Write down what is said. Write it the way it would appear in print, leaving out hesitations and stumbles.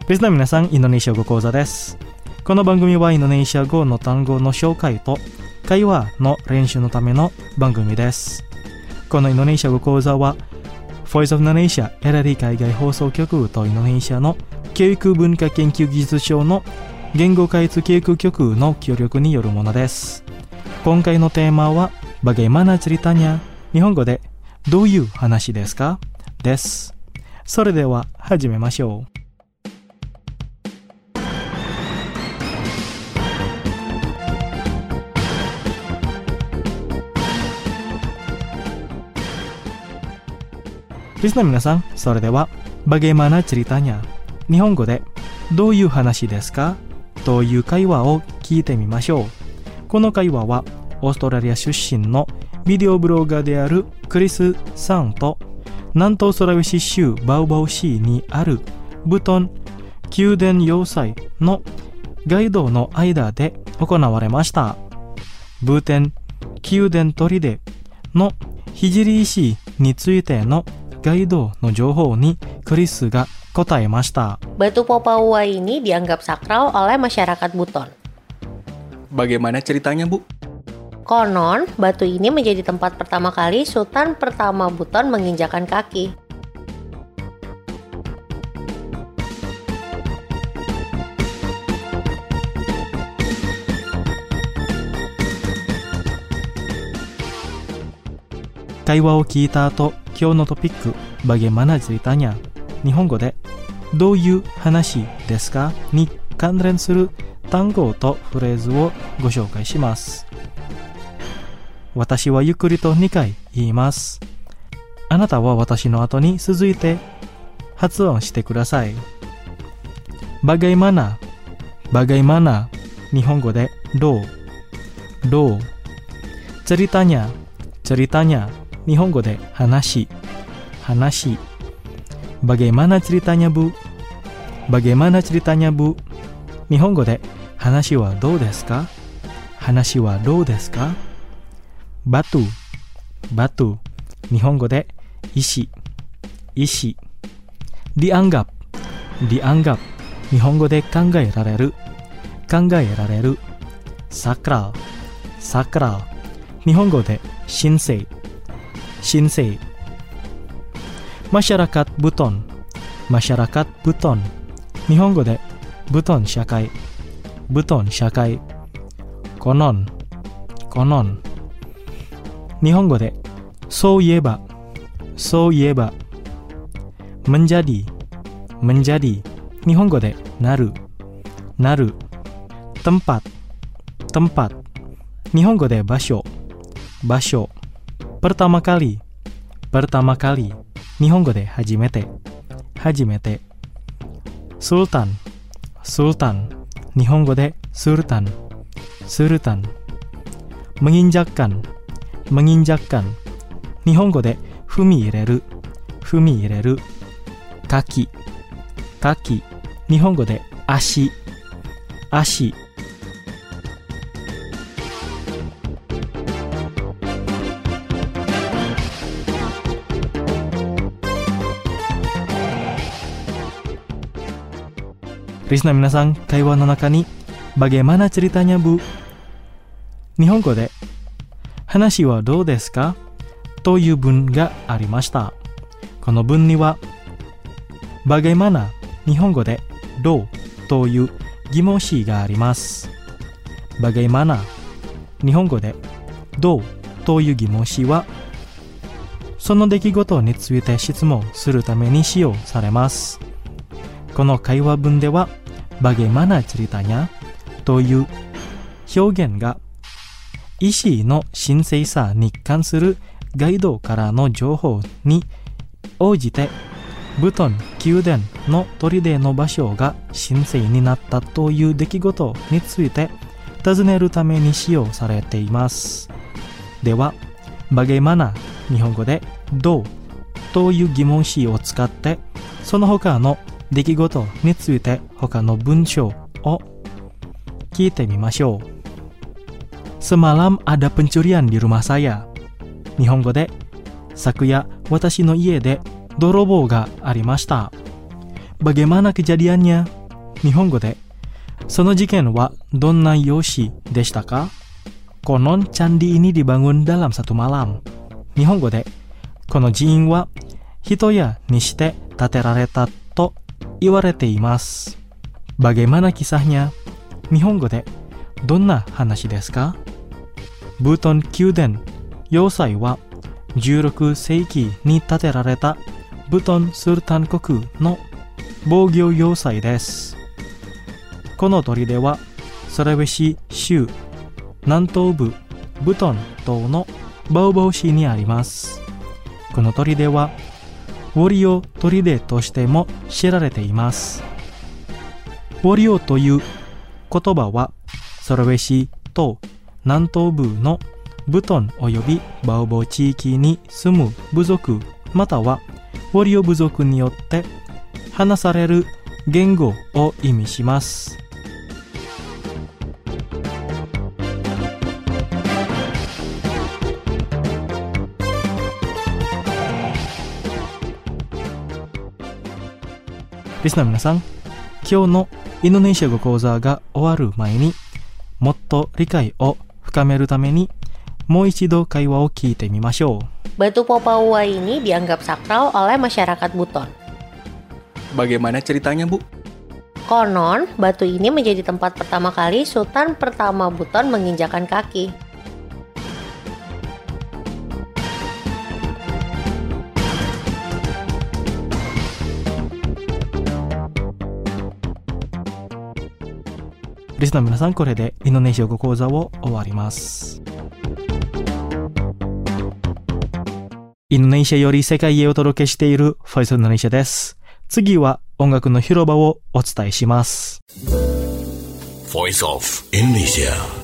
リスナー皆さん、インドネシア語講座です。この番組はインドネシア語の単語の紹介と会話の練習のための番組です。このインドネシア語講座は Voice of Indonesia LRI 海外放送局とインドネシアの教育文化研究技術省の言語開発教育局の協力によるものです。今回のテーマは Bagaimana ceritanya? 日本語でどういう話ですかです。それでは始めましょう。リスナー皆さん、それでは Bagaimana ceritanya? 日本語でどういう話ですかという会話を聞いてみましょう。この会話はオーストラリア出身のビデオブロガーであるクリスさんと南東ソラウェシ州バウバウ市にあるブトン宮殿要塞のガイドの間で行われました。ブトン宮殿砦の聖石についてのガイドの情報にクリスが答えました。 Batu Popawua ini dianggap sakral oleh masyarakat Buton. Bagaimana ceritanya, Bu? Konon, batu ini menjadi tempat pertama kali Sultan pertama Buton menginjakkan kaki. Kaiwaを聞いた後、今日のトピック、Bagaimana ceritanya? 日本語でどういう話ですかに関連する単語とフレーズをご紹介します。私はゆっくりと2回言います。あなたは私の後に続いて発音してください。Bagaimana 日本語でどうceritanya 日本語で話Bagaimana ceritanya, Bu? 日本語で話はどうですかbatu 日本語で石dianggap 日本語で考えられるsakral 日本語で神聖Masyarakat Buton 日本語でブトン社会Konon 日本語でそういえばmenjadi 日本語でなるtempat 日本語で場所pertama kali 日本語で初めてSultan 日本語でスルタンmenginjakkan 日本語で踏み入れるkaki 日本語で足リスナー皆さん、会話の中に Bagaimana ceritanya, Bu? 日本語で話はどうですかという文がありました。この文には Bagaimana 日本語でどうという疑問詞があります。Bagaimana 日本語でどうという疑問詞はその出来事について質問するために使用されます。この会話文では Bagaimana ceritanya という表現が石の神聖さに関するガイドからの情報に応じてブトン宮殿の砦の場所が神聖になったという出来事について尋ねるために使用されています。では Bagaimana 日本語でどうという疑問詞を使ってその他の出来事について他の文章を聞いてみましょう。Semalam ada pencurian di rumah saya. 日本語で昨夜私の家で泥棒がありました。 bagaimana kejadiannya? 日本語で、その事件はどんな様子でしたか? Konon candi ini dibangun dalam satu malam. 日本語で、この寺院は一夜にして建てられたと言われています。Bagaimana kisahnya? 日本語で、どんな話ですか? Buton Kyuden 要塞は16世紀に建てられたブトンスルタン国の防御要塞です。この砦はスラウェシ州南東部ブトン島のバオバオ市にあります。この砦はウォリオ砦としても知られています。ウォリオという言葉はスラウェシ島南東部のブトンおよびバオバオ地域に住む部族またはウォリオ部族によって話される言語を意味します。リスナーの皆さん、今日のインドネシア語講座が終わる前にもっと理解を深めるためにもう一度会話を聞いてみましょう。 Batu Popawua ini dianggap sakral oleh masyarakat Buton. Bagaimana ceritanya, Bu? Konon, batu ini menjadi tempat pertama kali Sultan pertama Buton menginjakan kaki. Listener 皆さん、これでインドネシア語講座を終わります。インドネシアより世界へお届けしているフォイスインドネシアです。次は音楽の広場をお伝えします。 Voice of Indonesia